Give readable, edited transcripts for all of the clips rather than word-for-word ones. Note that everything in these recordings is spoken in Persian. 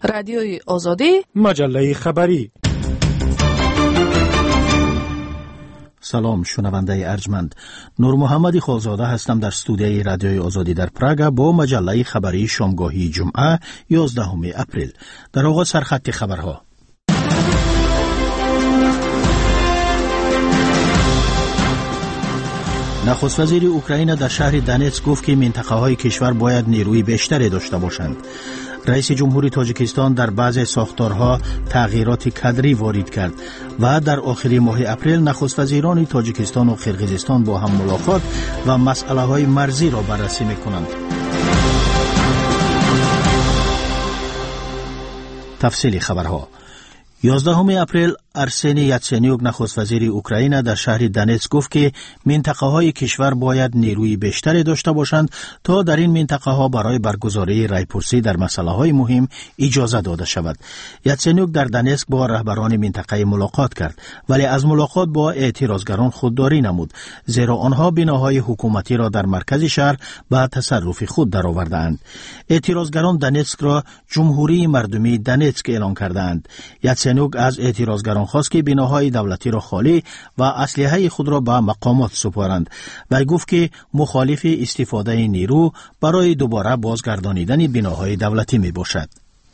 رادیوی آزادی، مجله خبری. سلام شنونده ارجمند، نور محمدی خالزاده هستم در استودیوی رادیوی آزادی در پراگ با مجله خبری شامگاهی جمعه 11 اپریل. در آغاز سرخط خبرها. نخست وزیر اوکراین در شهر دنیتسک گفت که منطقه های کشور باید نیروی بیشتری داشته باشند. رئیس جمهوری تاجیکستان در بعضی ساختارها تغییرات کادری وارد کرد و در آخر ماه اپریل نخست وزیران تاجیکستان و قرقیزستان با هم ملاقات و مسئله های مرزی را بررسی می‌کنند. تفصیل خبرها. 11 اپریل ارسنی یاتسنیوک نخست وزیر اوکراین در شهر دنیتسک گفت که منطقه های کشور باید نیروی بیشتری داشته باشند تا در این منطقه ها برای برگزاری رایپرسی در مسئله های مهم اجازه داده شود. یاتسنیوک در دنیتسک با رهبران منطقه ملاقات کرد، ولی از ملاقات با اعتراضگران خودداری نمود، زیرا آنها بناهای حکومتی را در مرکز شهر به تصرف خود درآوردند. اعتراضگران دنیتسک را جمهوری مردمی دنیتسک اعلام کردند. یاتسنیوک از اعتراضگران خواست که بناهای دولتی را خالی و اسلحه خود را به مقامات سپارند و گفت که مخالف استفاده نیرو برای دوباره بازگردانیدن بناهای دولتی می باشد.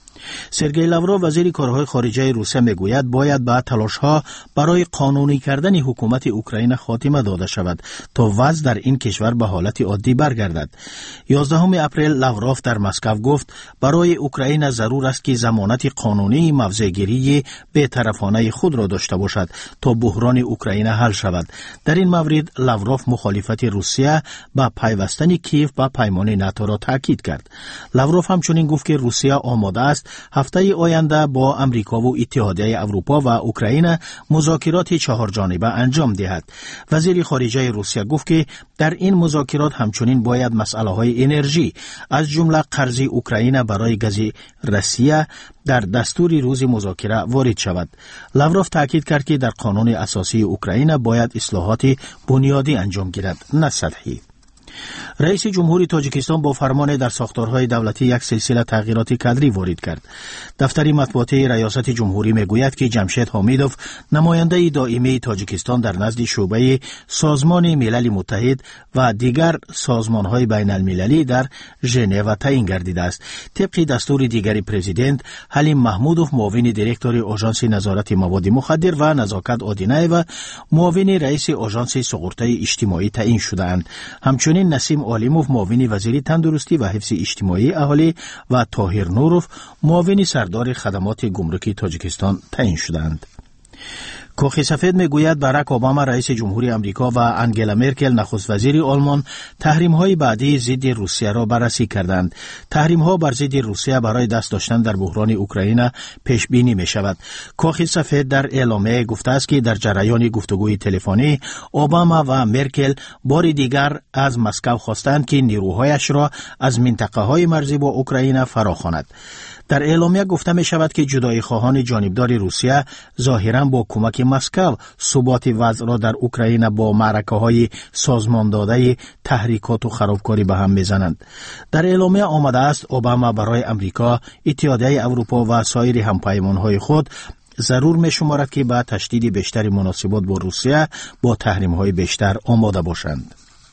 سرگئی لاوروف وزیر کارهای خارجه روسیه میگوید باید به تلاش‌ها برای قانونی کردن حکومت اوکراین خاتمه داده شود تا وضع در این کشور به حالت عادی برگردد. 11 اپریل لاوروف در مسکو گفت برای اوکراین ضرور است که ضمانت قانونی موضع‌گیری بی‌طرفانه خود را داشته باشد تا بحران اوکراین حل شود. در این مورد لاوروف مخالفت روسیه با پیوستن کیف به پیمان ناتو را تاکید کرد. لاوروف همچنین گفت که روسیه آماده است هفته آینده با امریکا و اتحادیه اروپا و اوکراین مذاکرات 4 جانبه انجام دهد. وزیر خارجه روسیه گفت که در این مذاکرات همچنین باید مسئله های انرژی از جمله قرض اوکراین برای گاز روسیه در دستور روز مذاکره وارد شود. لاوروف تاکید کرد که در قانون اساسی اوکراین باید اصلاحات بنیادی انجام گیرد، نه سطحی. رئیس جمهوری تاجیکستان با فرمان در ساختارهای دولتی یک سلسله تغییرات کادری وارد کرد. دفتر مطبوعاتی ریاست جمهوری میگوید که جمشید حامیدوف نماینده دائمی تاجیکستان در نزد شعبه سازمان ملل متحد و دیگر سازمانهای بین المللی در ژنو تعیین گردیده است. طبق دستور دیگری پرزیدنت حلیم محمودوف معاون دیرکتور آژانس نظارت مواد مخدر و نزاکت آدینه و معاون رئیس آژانس سقورت‌های اجتماعی تعیین شده‌اند. همچنین نسیم عالیموف معاون وزیر تندرستی و حفظ اجتماعی اهالی و طاهر نوروف معاون سردار خدمات گمرکی تاجیکستان تعیین شدند. کاخ سفید میگوید باراک اوباما رئیس جمهوری آمریکا و انگلا مرکل نخست وزیر آلمان تحریم‌های بعدی ضد روسیه را بررسی کردند. تحریم‌ها بر ضد روسیه برای دست داشتن در بحران اوکراین پیش بینی می‌شود. کاخ سفید در اعلامیه گفته است که در جریان گفتگوی تلفنی اوباما و مرکل بار دیگر از مسکو خواستند که نیروهایش را از منطقه‌های مرزی با اوکراین فراخواند. در اعلامیه گفته می شود که جدایی خواهان جانبدار روسیه ظاهراً با کمک مسکو ثبات وضع را در اوکراین با معرکه‌های سازمان داده تحریکات و خرابکاری به هم میزنند. در اعلامیه آمده است اوباما برای امریکا، اتحادیه اروپا و سایر همپیمانهای خود ضرور می شمارد که با تشدید بیشتر مناسبات با روسیه با تحریم‌های بیشتر آماده باشند.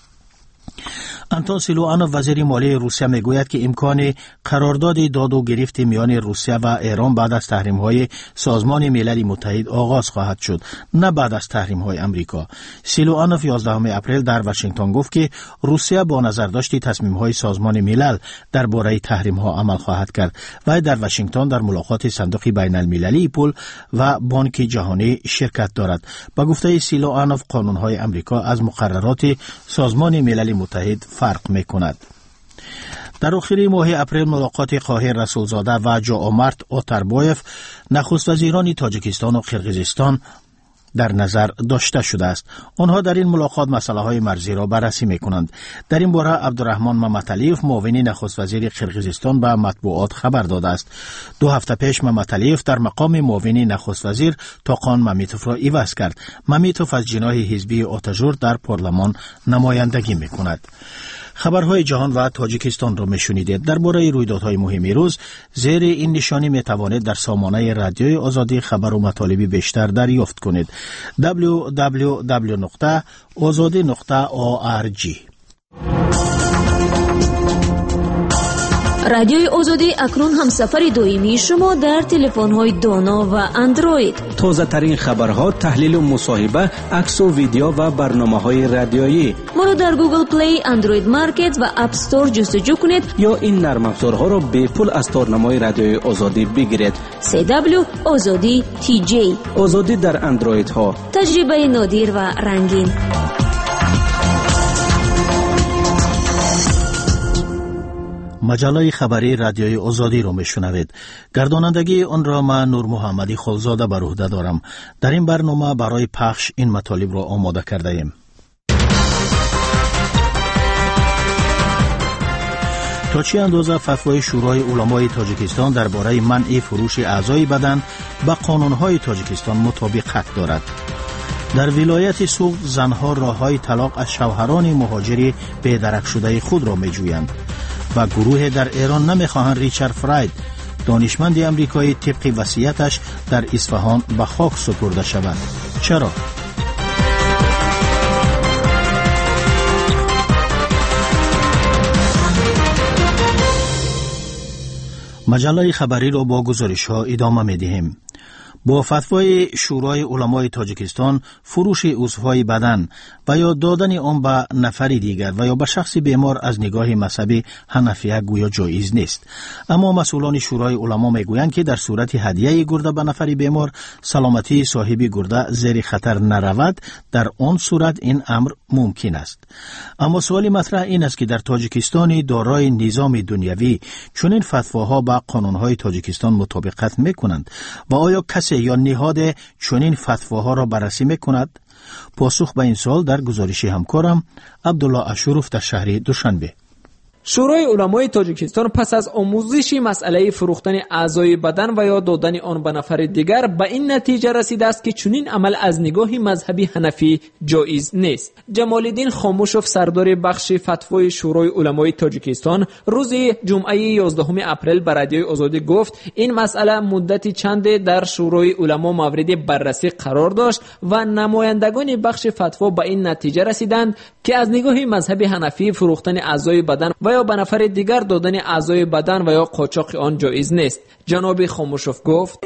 انتون سیلوانوف وزیر مالی روسیه میگوید که امکان قرارداد داد و گرفت میان روسیه و ایران بعد از تحریم‌های سازمان ملل متحد آغاز خواهد شد، نه بعد از تحریم‌های امریکا. سیلوانوف 11 اپریل در واشنگتن گفت که روسیه با نظرداشت تصمیم‌های سازمان ملل درباره تحریم‌ها عمل خواهد کرد و در واشنگتن در ملاقات صندوق بین المللی پول و بانک جهانی شرکت دارد. با گفته سیلوانوف قانون‌های امریکا از مقررات سازمان ملل متحد فرق می‌کند. در آخر ماه اپریل ملاقات قاهر رسولزاده و جاآمرت آتربایف نخست وزیران تاجیکستان و قرقیزستان در نظر داشته شده است. آنها در این ملاقات مسائل مرزی را بررسی می‌کنند. در این باره عبدالرحمن ممتالیف معاون نخست وزیر قرقیزستان به مطبوعات خبر داده است. 2 هفته پیش ممتالیف در مقام معاون نخست وزیر تاقان ممیتوف را عوض کرد. ممیتوف از جناح حزبی آتاژور در پارلمان نمایندگی می‌کند. خبرهای جهان و تاجیکستان را میشنیدید. درباره رویدادهای مهم روز زیر این نشانی میتوانید در سامانه رادیوی آزادی خبر و مطالب بیشتر دریافت کنید. www.azadi.org. رادیوی آزادی اکنون هم سفر دائمی شما در تلفن‌های دانا و اندروید. تازه ترین خبرها، تحلیل و مصاحبه، عکس و ویدیو و برنامه‌های رادیویی. ما را در گوگل پلی، اندروید مارکت و اپ استور جستجو کنید یا این نرم افزارها را به پول از تارنمای رادیوی آزادی بگیرید. CW آزادی TJ. آزادی در اندروید ها. تجربه نادر و رنگین. مجله خبری رادیوی آزادی را میشنوید. گردانندگی آن را من نور محمدی خلزاده بر عهده دارم. در این برنامه برای پخش این مطالب را آماده کرده ایم. تا چه اندازه فتوای شورای علمای تاجیکستان درباره منع فروش اعضای بدن به قانونهای تاجیکستان مطابقت دارد؟ در ولایت سوق زنها راههای طلاق از شوهران مهاجر بی‌درک شده خود را می‌جویند و گروه در ایران نمی‌خواهند ریچارد فراید، دانشمند امریکایی، طبق وصیتش در اصفهان به خاک سپرده شود. چرا؟ مجله خبری را با گزارش‌ها ادامه می‌دهیم. با فتوای شورای علمای تاجیکستان فروش عضوهای بدن و یا دادن آن به نفری دیگر و یا به شخصی بیمار از نگاه مذهبی حنفیه گویا جایز نیست. اما مسئولان شورای علما میگویند که در صورت هدیه گرده به نفری بیمار سلامتی صاحب گرده زیر خطر نرود، در آن صورت این امر ممکن است. اما سوال مطرح این است که در تاجیکستان دارای نظام دنیوی چنین فتواها با قانونهای تاجیکستان مطابقت میکنند و آیا کسی یا نهاد چنین فتواها را بررسی میکند؟ پاسخ به این سوال در گزارش همکارم عبدالله اشروف در شهر دوشنبه. شورای علمای تاجیکستان پس از آموزش مسئله فروختن اعضای بدن و یا دادن آن به نفر دیگر به این نتیجه رسیده است که چنین عمل از نگاه مذهبی حنفی جایز نیست. جمال الدین خاموشوف، سردار بخش فتوای شورای علمای تاجیکستان، روز جمعه 11 اپریل به رادیوی آزادی گفت این مسئله مدتی چند در شورای علما مورد بررسی قرار داشت و نمایندگان بخش فتوا به این نتیجه رسیدند که از نگاه مذهبی حنفی فروختن اعضای بدن و یا به نفر دیگر دادن اعضای بدن و یا قاچاق آن جایز نیست. جناب خاموشوف گفت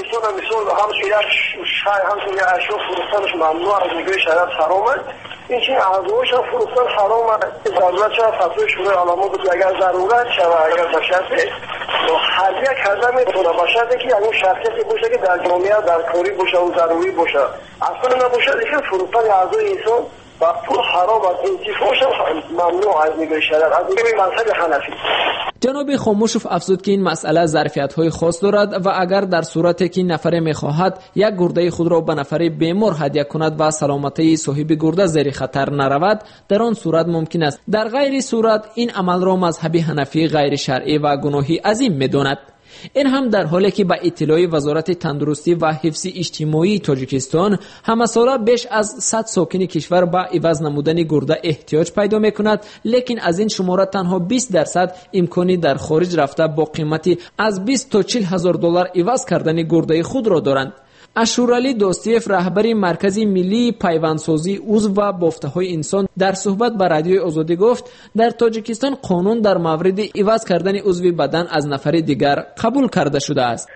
همچنین اشیاء فروختنش ممنوع از نگاه شریعت حرامه. این چنین اعضایش هم فروختن حرامه. ضرورت شد فتوای شورای علما بود اگر ضرورت شد اگر به شرط هدیه کردن میتونه به شرطی که اون شخصیتی باشه که در جامعه در کاری باشه و ضروری باشه. اصلا نباشه دیگه فروختن اعضای انسان و پول حرام است. انتفاعش ممنوع از نگاه شریعت، از نگاه مذهب حنفی. جناب خاموشوف افزود که این مسئله ظرفیت‌های خاص دارد و اگر در صورتی که نفر می‌خواهد یک گرده خود را به نفر بیمار هدیه کند و سلامتی صاحب گرده زیر خطر نرود، در آن صورت ممکن است. در غیر صورت این عمل را مذهب حنفی غیر شرعی و گناهی عظیم می‌داند. این هم در حالی که به اطلاع وزارت تندرستی و حفظ اجتماعی تاجیکستان همه ساله بیش از 100 ساکن کشور به عوض نمودن گرده احتیاج پیدا میکند، لیکن از این شماره تنها 20% امکانی در خارج رفته با قیمتی از 20 تا 40 هزار دلار عوض کردن گرده خود را دارند. اشورعلی دوستیف، رهبر مرکز ملی پیوندسازی عضو و بافته‌های انسان، در صحبت با رادیوی آزادی گفت در تاجیکستان قانون در مورد عوض کردن عضو بدن از نفر دیگر قبول کرده شده است.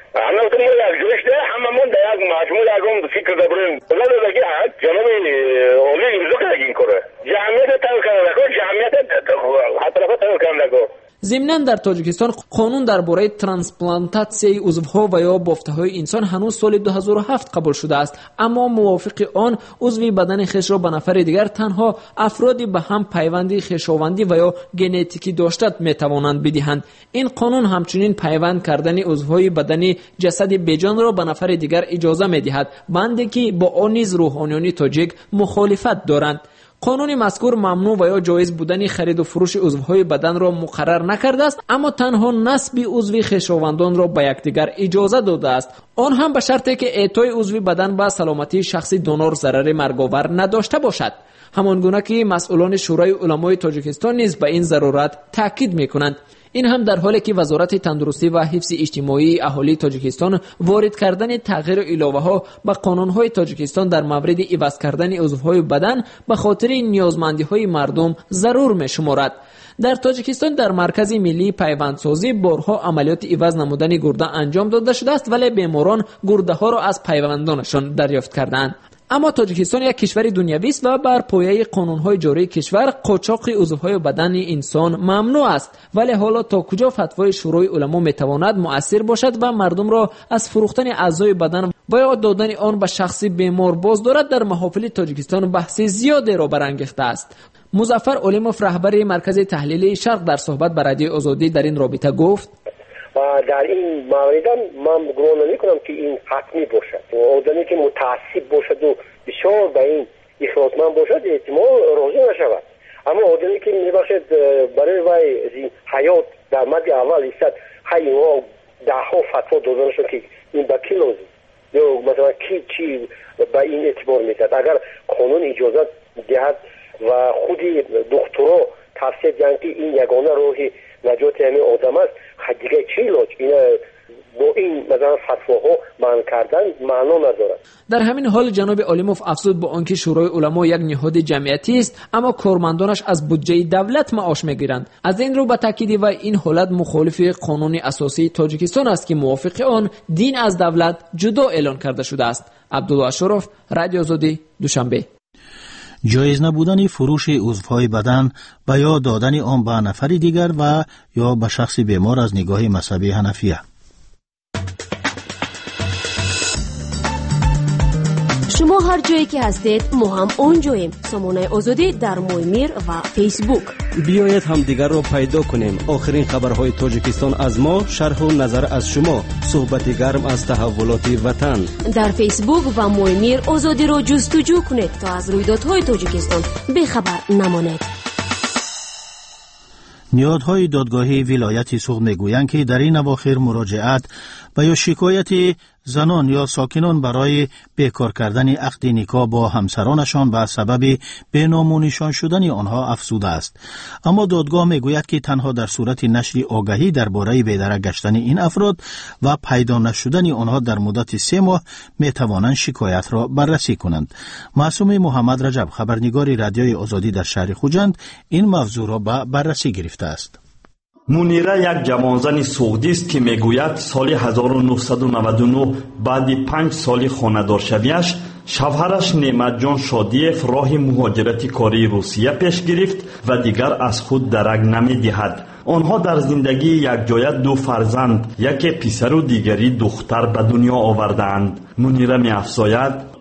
ضمناً در تاجیکستان قانون درباره ترانسپلانتاسیون عضوها و یا بافته‌های انسان هنوز سال 2007 قبول شده است، اما موافق آن عضو بدن خویش را به نفر دیگر تنها افرادی به هم پیوندی خویشاوندی و یا ژنتیکی داشته میتوانند بدهند. این قانون همچنین پیوند کردن عضوهای بدنی جسد بیجان را به نفر دیگر اجازه میدهد، بنده که با آن نیز روحانیان تاجیک مخالفت دارند. قانون مذکور ممنوع و یا جایز بودن خرید و فروش عضوهای بدن را مقرر نکرده است، اما تنها نسب عضوی خویشاوندان را به یکدیگر اجازه داده است، آن هم به شرطی که اعطای عضو بدن به سلامتی شخصی دونور ضرر مرگاور نداشته باشد. همانگونه که مسئولان شورای علمای تاجیکستان نیز به این ضرورت تاکید می‌کنند. این هم در حالی که وزارت تندرستی و حفظ اجتماعی اهالی تاجیکستان وارد کردن تغییر علاوه‌ها به قانون‌های تاجیکستان در مورد عوض کردن عضوهای بدن به خاطر نیازمندی‌های مردم ضرور می‌شمارد. در تاجیکستان در مرکز ملی پیوندسازی بارها عملیات عوض نمودن گرده انجام داده شده است، ولی بیماران گرده‌ها را از پیوندانشان دریافت کردند. اما تاجیکستان یک کشور دنیوی است و بر پایه قانون‌های جاری کشور قاچاق عضوهای بدن انسان ممنوع است، ولی حالا تا کجا فتوای شورای علما میتواند مؤثر باشد و مردم را از فروختن اعضای بدن و یا دادن آن به شخصی بیمار باز دارد، در محافل تاجیکستان بحث زیادی را برانگیخته است. مظفر علیموف رهبر مرکز تحلیل شرق در صحبت با رادیو آزادی در این رابطه گفت: و در این مورد من گمان نمی‌کنم که این حتمی باشد. آدمی که متعصب باشد و بسیار به این اخلاصمند باشد احتمال راضی نشود، اما آدمی که میباشد برای وی از این حیات در مد اول ایستد، اینها ده ها فتوا داده شد که این به کی لازم یا مثلا چی به این اعتبار میدهد. اگر قانون اجازت دهد و خود دکترها توصیه دهند که این یگانه راه نجات همین آدم است، دیگه چی علاج؟ اینا با این مثلا فتواها منع کردن معنا ندارد. در همین حال جناب علیموف افزود با آنکه شورای علما یک نهاد جمعیتی است، اما کارمندانش از بودجه دولت معاش میگیرند. از این رو به تاکید و این حالت مخالف قانون اساسی تاجیکستان است که موافق آن دین از دولت جدا اعلان کرده شده است. عبدالله اشرف، رادیو آزادی، دوشنبه. جایز نبودن فروش عضوهای بدن و یا دادن آن به نفری دیگر و یا به شخصی بیمار از نگاه مذهبی حنفیه. شما هر جایی که هستید ما هم اونجاییم. سامانه آزادی در مویمیر و فیسبوک. بیایید هم دیگر را پیدا کنیم. آخرین خبرهای تاجیکستان از ما، شرح و نظر از شما، صحبت گرم از تحولات وطن. در فیسبوک و مویمیر آزادی را جستجو کنید تا از رویدادهای تاجیکستان بخبر نمانید. نهادهای دادگاهی ولایت سوغد میگویند که در این اواخر مراجعت و یا شکایت زنان یا ساکنان برای بیکار کردن عقد نکاح با همسرانشان به سبب بینامونیشان شدن آنها افزوده است. اما دادگاه میگوید که تنها در صورت نشر آگهی درباره بی‌درک گشتن این افراد و پیدا نشدن آنها در مدت 3 ماه میتوانند شکایت را بررسی کنند. معصوم محمد رجب، خبرنگار رادیوی آزادی در شهر خوجند، این موضوع را به بررسی گرفته است. منیره یک جوانزن سوغدی است که میگوید سال 1999 بعد 5 سال خانه‌دارشویش شوهرش نعمت جان شادیف راه مهاجرت کاری روسیه پیش گرفت و دیگر از خود درک نمی‌دهد. آنها در زندگی یک جایه 2 فرزند، یکی پسر و دیگری دختر به دنیا آوردند. منیره می‌افزاید: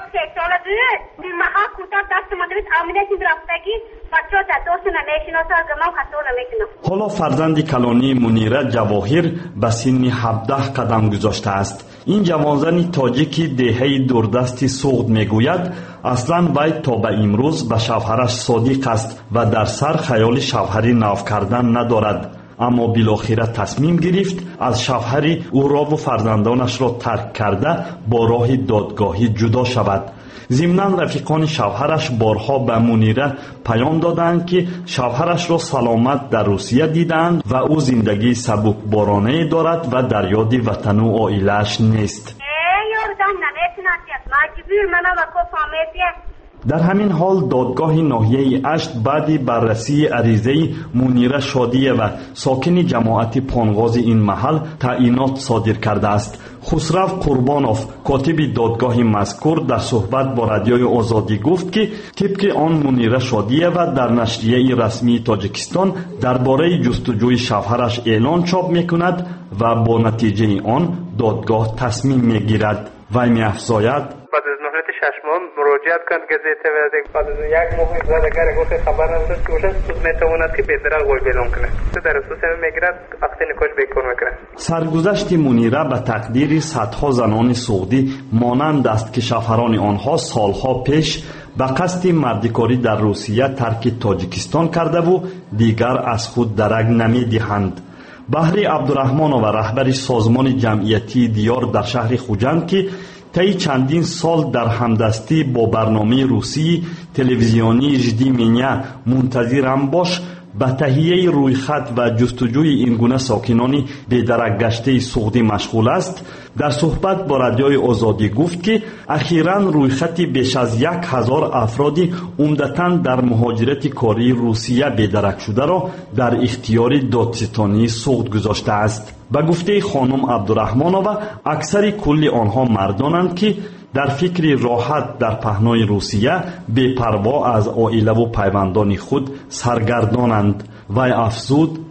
حالا فرزند کلانی منیره جواهر به سن 17 قدم گذاشته است. این جوانزن تاجیکی دهه دوردست سوغد میگوید اصلا وی تا به امروز به شوهرش صادق است و در سر خیال شوهری نو کردن ندارد، اما بالاخره تصمیم گرفت از شوهری او را و فرزندانش را ترک کرده با راه دادگاهی جدا شود. ضمناً رفیقان شوهرش بارها به منیره پیام دادند که شوهرش را سلامت در روسیه دیدند و او زندگی سبکبارانه دارد و در یاد وطن و عائله‌اش نیست. در همین حال دادگاه ناحیه اشت بعد بررسی عریضه منیره شادیه و ساکن جماعت پانغاز این محل تعیینات صادر کرده است. خسرو قربانوف کاتب دادگاه مذکور در صحبت با رادیوی آزادی گفت که طبق آن منیره شادیه و در نشریه رسمی تاجیکستان درباره جستجوی شوهرش اعلان چاپ میکند و با نتیجه آن دادگاه تصمیم میگیرد. وی می‌افزاید: بعد از نهایت شما مراجعت کن گزیته و بعد از یک ماه اگر گفت خبر نداشت که سود میتواند که بهتر گل بیلون کنه در اساس میگرد وقتی نکاش بیکار میکنه. سرگذشت منیره به تقدیر صدها زنان سعودی مانند است که شوهران آنها سالها پیش به قصد مردکاری در روسیه ترک تاجیکستان کرده و دیگر از خود درک نمی‌دهند. بهری عبدالرحمن و رهبر سازمان جمعیتی دیار در شهر خوجند که طی چندین سال در همدستی با برنامه روسی تلویزیونی جدی مینیا منتظرم باش به تهیه رویخط و جستجوی این گونه ساکنان بی‌درک گشته سعودی مشغول است. در صحبت با رادیوی آزادی گفت که اخیراً رویخطی بیش از 1000 افرادی عمدتاً در مهاجرت کاری روسیه بی‌درک شده را در اختیار دادستانی سعود گذاشته است. به گفته خانم عبدالرحمنова اکثر کل آنها مردانند که در فکر راحت در پهنای روسیه بے پروا از عائله و پیوندان خود سرگردانند. وی افزود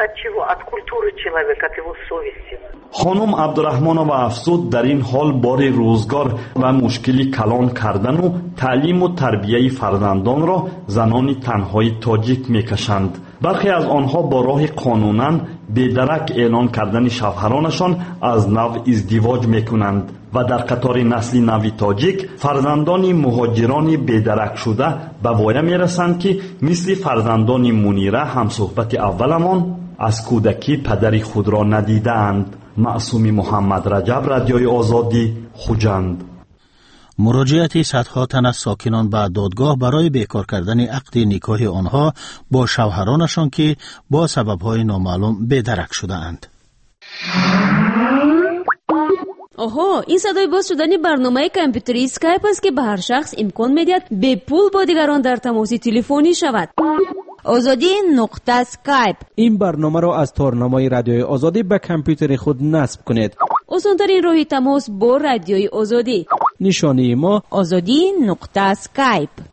خانم عبدالرحمنova افزود در این حال بار روزگار و مشکلی کلان کردن و تعلیم و تربیه فرزندان را زنان تنهای تاجیک میکشند. برخی از آنها با راه قانونا بی‌درک اعلان کردن شوهرانشان از نو ازدواج میکنند و در قطار نسل نوی تاجیک فرزندان مهاجران بی‌درک شده به وایه میرسند که مثل فرزندان منیره هم صحبت اولمان از کودکی پدر خود را ندیدند. معصومی محمد رجب، رادیوی آزادی، خوجند. مراجعت صدها تن از ساکنان به دادگاه برای بیکار کردن عقد نکاح آنها با شوهرانشان که با سبب‌های نامعلوم بی‌درک شده اند. آها، این صدای باز شدن برنامه کامپیوتری اسکایپ است که به هر شخص امکان می‌دهد به پول با دیگران در تماس تلفنی شود. azadi.skype. این برنامه را از تارنمای رادیوی آزادی به کامپیوتر خود نصب کنید. آسان‌ترین راه تماس با رادیوی آزادی. نشانی ما azadi.skype.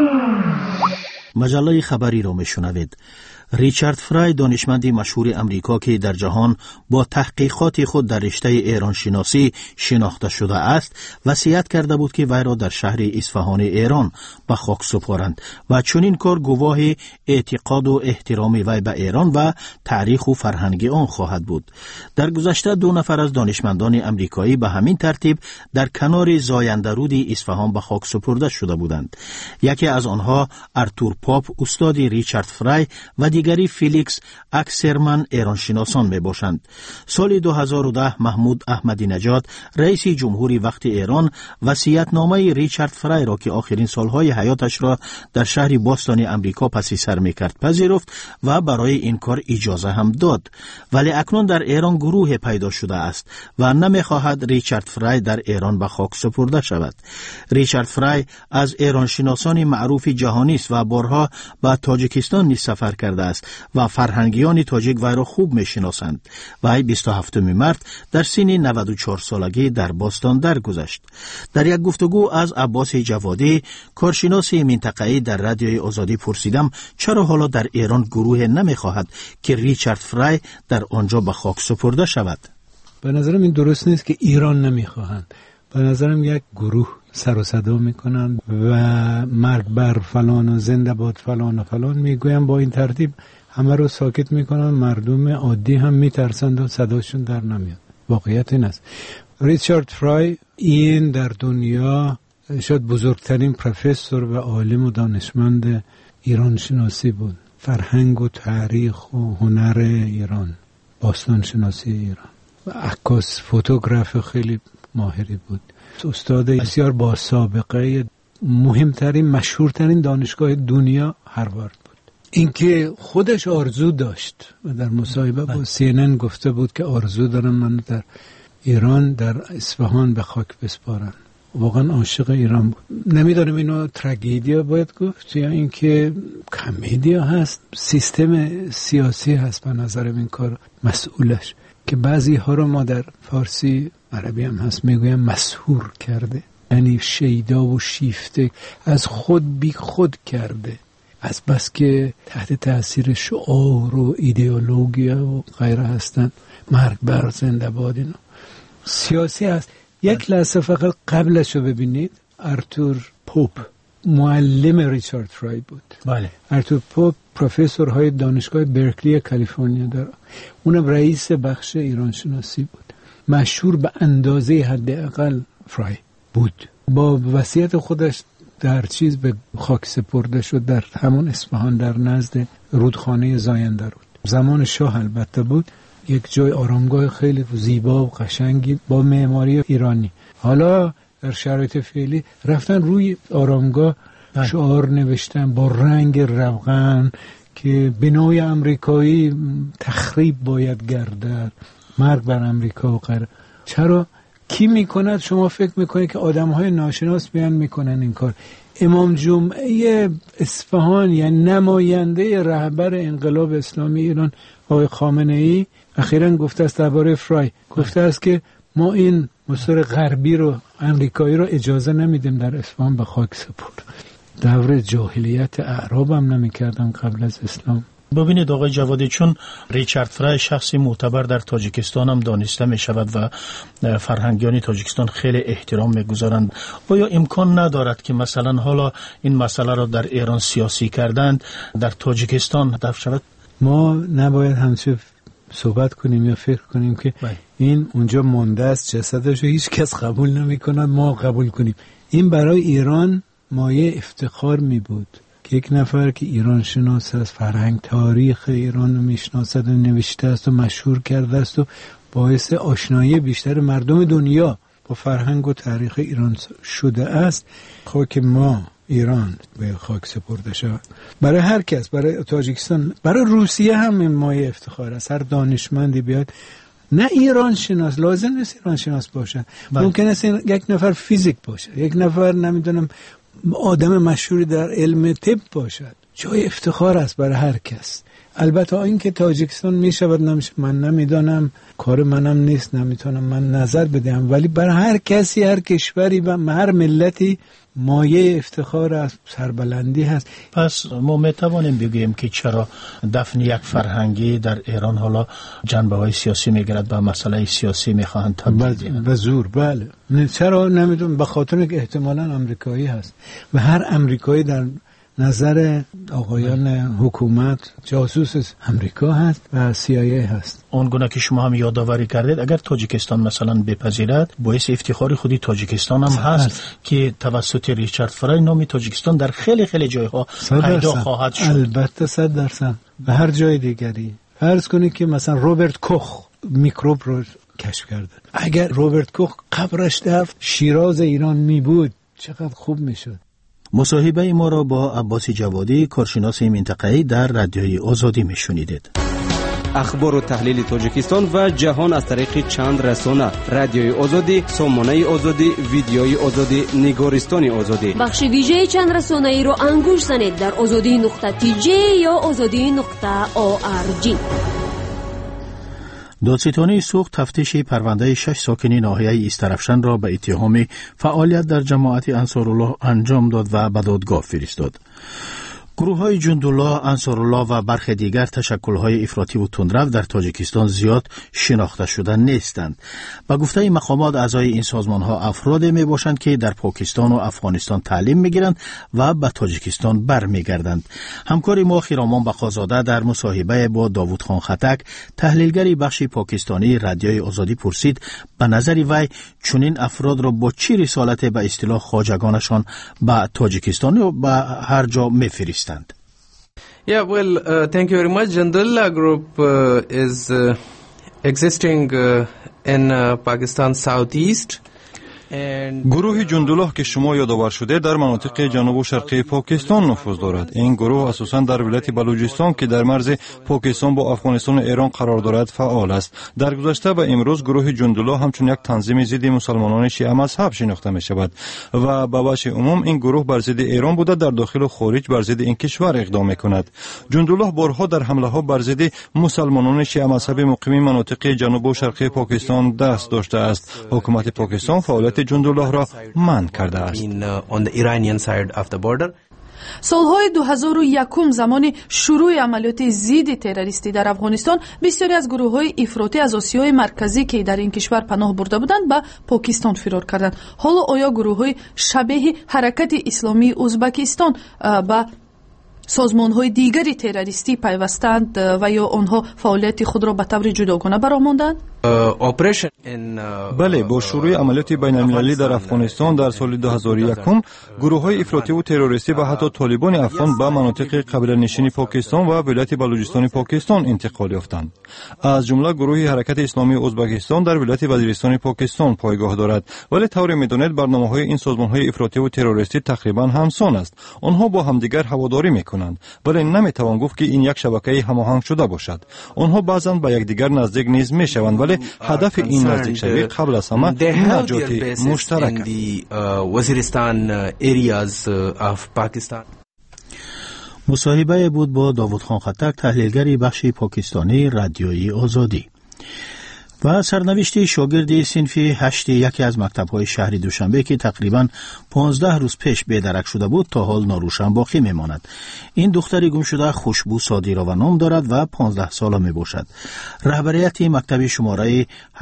مجله خبری را میشنوید. ریچارد فرای، دانشمند مشهور امریکا که در جهان با تحقیقات خود در رشته ایران شناسی شناخته شده است، وصیت کرده بود که وی را در شهر اصفهان ایران به خاک سپارند و چنین کار گواه اعتقاد و احترام وی به ایران و تاریخ و فرهنگ آن خواهد بود. در گذشته 2 نفر از دانشمندان امریکایی به همین ترتیب در کنار زاینده رود اصفهان به خاک سپرده شده بودند. یکی از آنها ارتور پاپ، استاد ریچارد فرای، و دیگری فیلیکس اکسرمن ایران شناسان می باشند. سال 2010 محمود احمدی نژاد، رئیس جمهوری وقت ایران، وصیت‌نامه ریچارد فرای را که آخرین سالهای حیاتش را در شهر باستان امریکا پسی سر می‌کرد پذیرفت و برای این کار اجازه هم داد. ولی اکنون در ایران گروه پیدا شده است و نمی‌خواهد ریچارد فرای در ایران به خاک سپرده شود. ریچارد فرای از ایران شناسان معروف جهانی است و بارها به تاجیکستان نیز سفر کرده است و فرهنگیان تاجیک وی را خوب میشناسند. وی 27 مارس در سن 94 سالگی در باستان درگذشت. در یک گفتگو از عباس جوادی، کارشناس منطقه‌ای در رادیوی آزادی، پرسیدم چرا حالا در ایران گروه نمیخواهد که ریچارد فرای در آنجا به خاک سپرده شود. به نظرم این درست نیست که ایران نمیخواهند. به نظرم یک گروه سر و صدا میکنند و مرگ بر فلان و زنده باد فلان و فلان میگویم. با این ترتیب همه رو ساکت میکنن، مردم عادی هم میترسند و صداشون در نمیاد. واقعیت این است. ریچارد فرای این در دنیا شاید بزرگترین پروفسور و عالم و دانشمند ایران شناسی بود. فرهنگ و تاریخ و هنر ایران، باستان شناسی ایران و عکاس، فوتوگراف خیلی ماهری بود. استاد بسیار با سابقه، مهمترین مشهورترین دانشگاه دنیا هاروارد بود. اینکه خودش آرزو داشت و در مصاحبه با CNN گفته بود که آرزو دارم من در ایران، در اصفهان به خاک بسپارن. واقعا عاشق ایران بود. نمیدونم اینو تراژدی باید گفت یا اینکه کمدیا هست. سیستم سیاسی هست به نظرم این کار مسئولش، که بعضی ها رو ما در فارسی، عربی هم هست میگویم مسحور کرده، یعنی شیدا و شیفته، از خود بی خود کرده، از بس که تحت تاثیر شعار و ایدئولوژیا و غیره هستن. مرگ بر زنده باد. اینا سیاسی هست. یک لحظه فقط قبلش رو ببینید. ارتور پوپ معلم ریچارد فرای بود. بله. ارتور پوپ پروفسورهای دانشگاه برکلی کالیفرنیا داره. اونم رئیس بخش ایران شناسی بود. مشهور به اندازه حداقل فرای بود. با وصیت خودش در چیز به خاک سپرده شد در همون اصفهان در نزد رودخانه زاینده رود. زمان شاه البته بود. یک جای آرامگاه خیلی زیبا و قشنگی با معماری ایرانی. حالا در شرایط فعلی رفتن روی آرامگاه شعار نوشتن با رنگ روغن که بنای امریکایی تخریب باید گردد، مرگ بر امریکا و غیره. چرا؟ کی میکند؟ شما فکر میکنید که آدمهای ناشناس بیان میکنن این کار؟ امام جمعه اصفهان یعنی نماینده رهبر انقلاب اسلامی ایران آقای خامنه‌ای اخیراً گفته است درباره فرای، گفته است که ما این مصر غربی رو امریکایی رو اجازه نمیدیم در اصفهان به خاک سپرد. دور جاهلیت اعراب هم نمیکردن قبل از اسلام. ببینید آقای جوادی، چون ریچارد فرای شخصی معتبر در تاجیکستان هم دانسته می شود و فرهنگیان تاجیکستان خیلی احترام می گذارند، آیا امکان ندارد که مثلا حالا این مسئله را در ایران سیاسی کردند در تاجیکستان دفع شود؟ ما نباید همچه صحبت کنیم یا فکر کنیم که این اونجا مونده است، جسدش رو هیچ کس قبول نمی کند ما قبول کنیم. این برای ایران مایه افتخار می بود که یک نفر که ایران شناس است، فرهنگ تاریخ ایران رو میشناسد و نوشته است و مشهور کرده است و باعث آشنایی بیشتر مردم دنیا با فرهنگ و تاریخ ایران شده است، خاک ما ایران به خاک سپرده شود. برای هر کس، برای تاجیکستان، برای روسیه هم این مایه افتخار است. هر دانشمندی بیاد، نه ایران شناس، لازم نیست ایران شناس باشه، ممکن است یک نفر فیزیک باشه، یک نفر نمیدونم آدم مشهوری در علم طب باشد، جای افتخار است برای هر کس. البته این که تاجیکستان میشود نمیشه من نمیدانم، کار منم نیست، نمیتونم من نظر بدم، ولی برای هر کسی، هر کشوری و هر ملتی مایه افتخار است، سربلندی هست. پس ما میتوانیم بگیم که چرا دفن یک فرهنگی در ایران حالا جنبه های سیاسی میگیرد و مسئله سیاسی میخواهند تبدیل به زور. بله، چرا نمیدونم، به خاطر که احتمالاً آمریکایی هست و هر آمریکایی در نظر آقایان حکومت جاسوس امریکا هست و CIA هست. اون گونه که شما هم یادآوری کردید، اگر تاجیکستان مثلا بپذیرد باعث افتخار خودی تاجیکستان هم هست که توسط ریچارد فرای نام تاجیکستان در خیلی خیلی جایها پیدا خواهد شد. البته 100% به هر جای دیگری. فرض کنید که مثلا روبرت کوخ میکروب رو کشف کرده، اگر روبرت کوخ قبرش در شیراز ایران می بود چقدر خوب میشد. مصاحبه ما را با عباس جوادی، کارشناس منطقه‌ای در رادیوی آزادی میشنیدید. اخبار و تحلیل تاجیکستان و جهان از طریق چند رسانه: رادیوی آزادی، سامانه آزادی، ویدیوی آزادی، نگارستان آزادی. بخش ویژه چند رسانه ای رو انگوش زنید در azadi.tj یا azadi.org. دادستانی سوخت تفتیش پرونده 6 ساکن ناحیه ایسترفشن را به اتهام فعالیت در جماعت انصارالله انجام داد و به دادگاه فرستاد. گروه‌های جندالله، انصارالله و برخی دیگر تشکل‌های افراطی و تندرو در تاجیکستان زیاد شناخته شده نیستند. با گفته مقامات اعضای این سازمان‌ها افرادی میباشند که در پاکستان و افغانستان تعلیم میگیرند و به تاجیکستان برمیگردند. همکار ما خیرامان بقازاده در مصاحبه با داوود خان خطک، تحلیلگری بخش پاکستانی رادیوی آزادی پرسید به نظر وی چنین افراد را با چه رسالت به اصطلاح خواجگانشان به تاجیکستان و به هر جا میفرستند؟ Yeah, well, thank you very much. Jandallah Group is existing in Pakistan Southeast. گروه جندالله که شما یادآور شده در مناطق جنوب و شرقی پاکستان نفوذ دارد. این گروه اساساً در ولایت بلوچستان که در مرز پاکستان با افغانستان و ایران قرار دارد فعال است. در گذشته و امروز گروه جندالله همچون یک تنظیم ضد مسلمانان شیعه مذهب شناخته می شود و به وجه عموم این گروه بر ضد ایران بوده در داخل و خارج بر ضد این کشور اقدام می کند. جندالله بارها در حمله ها بر ضد مسلمانان شیعه مذهب مقیم مناطق جنوب و شرقی پاکستان دست داشته است. حکومت پاکستان فعالیت جندالله را منع کرده است. سالهای 2001 زمان شروع عملیات ضد تروریستی در افغانستان بسیاری از گروه‌های افراطی از آسیای مرکزی که در این کشور پناه برده بودند به پاکستان فرار کردند. حالا آیا گروه‌های شبیه حرکت اسلامی ازبکستان به سازمان‌های دیگری تروریستی پیوستند و یا آنها فعالیت خود را به طور جداگانه برآمدند؟ بله، با شروع عملیات بین‌المللی در افغانستان در سال 2001 گروه‌های افراطی و تروریستی و حتی طالبان افغان به مناطق قبیله‌نشین پاکستان و ولایت بلوچستان پاکستان انتقال یافتند. از جمله گروه حرکت اسلامی ازبکستان در ولایت وزیرستان پاکستان پایگاه دارد، ولی طور می‌دانید برنامه‌های این سازمان‌های افراطی و تروریستی تقریباً همسان است. آنها با همدیگر هواداری می‌کنند، ولی نمی‌توان گفت که این یک شبکه هماهنگ شده باشد. آنها بعضاً به یکدیگر نزدیک نیز می‌شوند، ولی هدف این نزدیک شوی قبل از همه نجات مشترک است. مصاحبه بود با داوود خان خطک، تحلیلگر بخش پاکستانی رادیوی آزادی. و سرنوشت شاگرد صنف 8 یکی از مکتب‌های شهر دوشنبه که تقریباً 15 روز پیش بی‌درک شده بود تا حال ناروشن باقی می‌ماند. این دختری گم شده خوشبو صادیرова نام دارد و 15 ساله میباشد. رهبریت مکتب شماره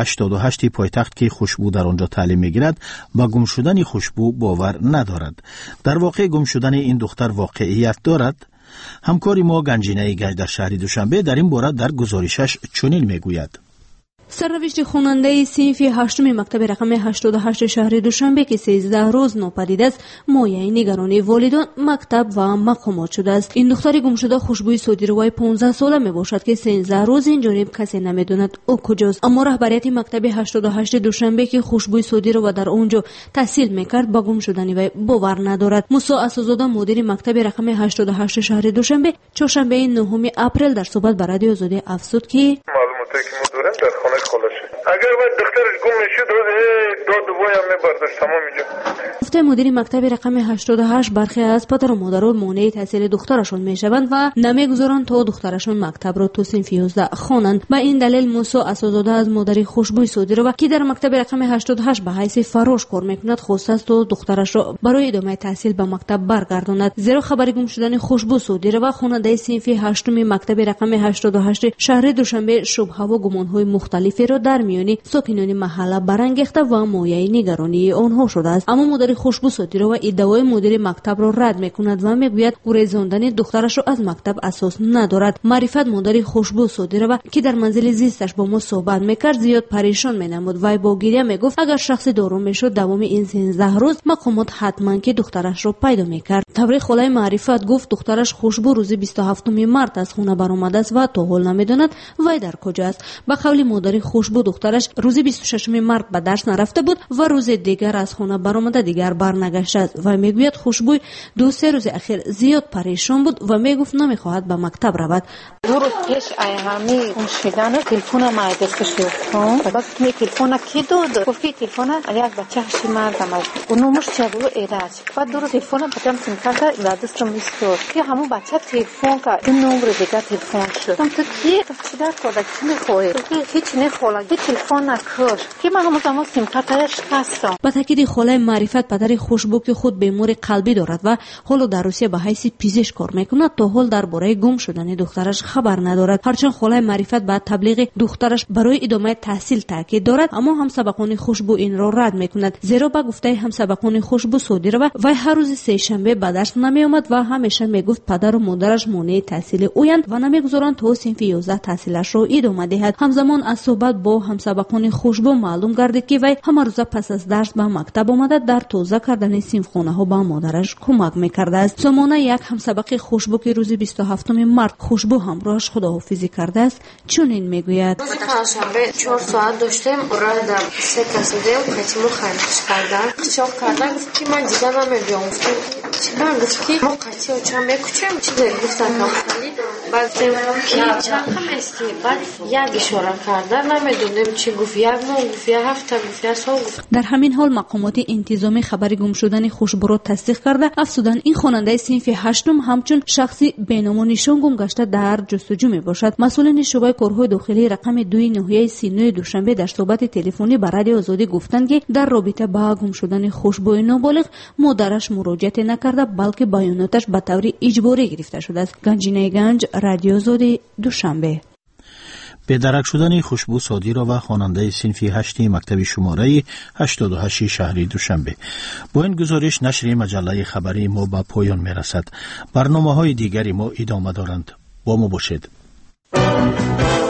88 پایتخت که خوشبو در آنجا تعلیم می‌گیرد با گم شدن خوشبو باور ندارد. در واقع گم شدن این دختر واقعیت دارد؟ همکاری ما گنجینه گنج در شهر دوشنبه در این باره در گزارشش چنین میگوید. سرنوشت خواننده صنف 8 مکتب رقم 88 شهر دوشنبه که 13 روز ناپدید است مایه نگرانی والدان، مکتب و مقامات شده است. این دختر گم شده خوشبوی صادیرova 15 ساله می باشد که 13 روز این جانب کسی نمیداند او کجاست. اما رهبریت مکتب 88 دوشنبه که خوشبوی صادیرova در اونجا تحصیل میکرد با گم شدن وی باور ندارد. موسی اسدزاده مدیر مکتب رقم 88 شهر دوشنبه چهارشنبه 9 اپریل در صحبت با رادیو آزادی افزود که معلوماتی که ما داریم در خانه خالشه. اگر باید دخترش گم میشد داد وای هم میبردش تمام اینجا. گفته مدیر مکتب رقم 88 برخی از پدر و مادران مانع تحصیل دخترشون میشوند و نمیگذارند تا دخترشون مکتب را تو صنف 11 خوانند. با این دلیل موسی اسدزاده از مادر خوشبوی صادیرova که در مکتب رقم 88 به حیث فراش کار میکند خواسته است تا دخترش را برای ادامه تحصیل به مکتب برگرداند. زیرا خبر گم شدن خوشبو صادیرova خواننده صنف 8 مکتب رقم 88 شهر دوشنبه شبهه و گمانهای مختلفی را در میان ساکنان محله برانگیخته و مایه نگرانی آنها شده است. اما مادر خوشبو صادیرova ادعای مدیر مکتب را رد میکند و میگوید گریزاندن دخترش را از مکتب اساس ندارد. معرفت مادر خوشبو صادیرova که در منزل زیستش با ما صحبت میکرد زیاد پریشان مینمود و با گریه میگفت اگر شخص دارو میشد دوام این 13 روز مقامات حتما که دخترش را پیدا میکرد. تبریک خالای معرفت گفت دخترش خوشبو روز 27 مارس از خانه برآمده است و تا حال نمیداند وی در کجاست. به قول مادر خوشبو دخترش روز 26 مارس به درس نرفته بود و روز دیگر از خانه برآمده دیگر برنگشته است و میگوید خوشبو 2-3 روز اخیر زیاد پریشان بود و میگفت نمیخواهد به مکتب رود. دو روز پیش ایهامی اون شیدن تلفن ما دستش گرفتم بعد می تلفن کی داد گفت تلفن یک بچه هشی مردم از اونو مش چگو ایراج بعد دو روز تلفن بچم سیم کارت دادستم میستو که همون بچه تلفن کا دو نمبر دیگه تلفن شد تو کی تو چی دار کرد چی میخوای تو هیچ نخواد تلفن نکر که من همون سیم کارتش هستم. با تاکید خالای معرفت پدر خوشبو که خود بیمار قلبی دارد و حالا در روسیه به حیث پزشک کار میکند تا حال درباره گم شدن دخترش خبر ندارد. هرچند خالای معرفت بعد تبلیغ دخترش برای ادامه تحصیل تاکید دارد اما همسبقان خوشبو این را رد میکند. زیرا با گفته همسبقان خوشبو صادیرova وی هر روز سه شنبه به درس نمیآمد و همیشه میگفت پدر و مادرش مانع تحصیل اویند و نمیگذارند تا صنف 11 تحصیلش را ادامه دهد. همزمان از صحبت با همسبقان خوشبو معلوم گردید که وی همه روز پس از درس به مکتب آمده در تازه کردن صنف خانه ها به مادرش کمک میکرده است. زمانه یک همسبق خوشبو که روز 27 مارس خوشبو همراهش خداحافظی کرده است چنین میگوید. روز پنجشنبه 4 ساعت داشتم رفتم 3 کسی دیدم کتیمو خریدش کردن قشاق کردن که من دیگه نمیام چی من گفت که ما قطعی و چند میکوچم چی داری گفتن نمخلی بعد که چند هم است که بعد یک اشاره کردن نمیدونم چی گفت یک ماه گفت یک هفته گفت یک سال گفت. در همین حال مقامات انتظامی خبر گم شدن خوشبو را تصدیق کرده افزودند این خواننده صنف 8 همچون شخصی بینام و نشان گم گشته در جستجو می باشد. مسئولین شعبه کارهای داخلی رقم 2 ناحیه سینوی دوشنبه در صحبت تلفنی با رادیو آزادی گفتند که در رابطه با گم شدن خوشبو نابالغ مادرش مراجعه نکرده نکرده بلکه بیاناتش به طور اجباری گرفته شده است. گنجینه گنج، رادیو آزادی، دوشنبه. به درک شدن خوشبو سادی را و خواننده صنف 8 مکتب شماره 88 شهر دوشنبه. با این گزارش نشر مجله خبری ما به پایان می رسد. برنامه های دیگری ما ادامه دارند. با ما باشید.